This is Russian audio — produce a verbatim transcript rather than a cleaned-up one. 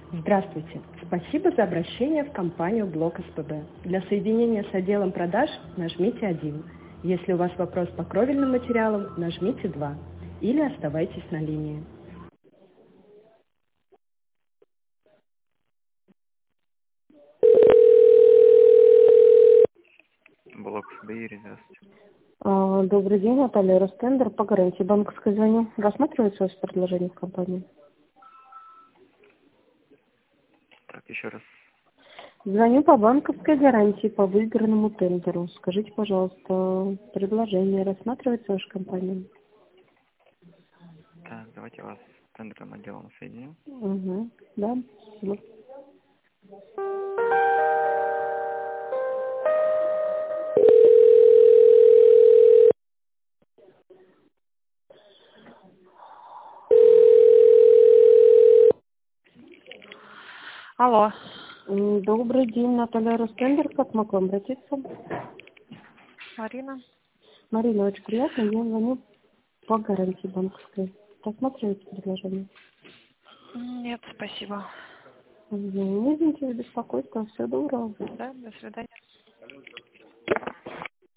Здравствуйте. Спасибо за обращение в компанию Блок СПБ. Для соединения с отделом продаж нажмите один. Если у вас вопрос по кровельным материалам, нажмите два. Или оставайтесь на линии. Блок СБИ, здравствуйте. А, Добрый день, Наталья Ростендер, по гарантии банковской звоню. Рассматривается ваше предложение в компании? Так, еще раз. Звоню по банковской гарантии по выигранному тендеру. Скажите, пожалуйста, предложение рассматривается ваша компания? Так, давайте я вас с тендерным отделом соединю. Угу, да, спасибо. Алло. М, Добрый день, Наталья Ростендер. Как могу обратиться? Марина. Марина, очень приятно. Я звоню по гарантии банковской. Рассматриваете предложение? Нет, спасибо. Угу. Извините за беспокойство. Всего доброго. Да, до свидания.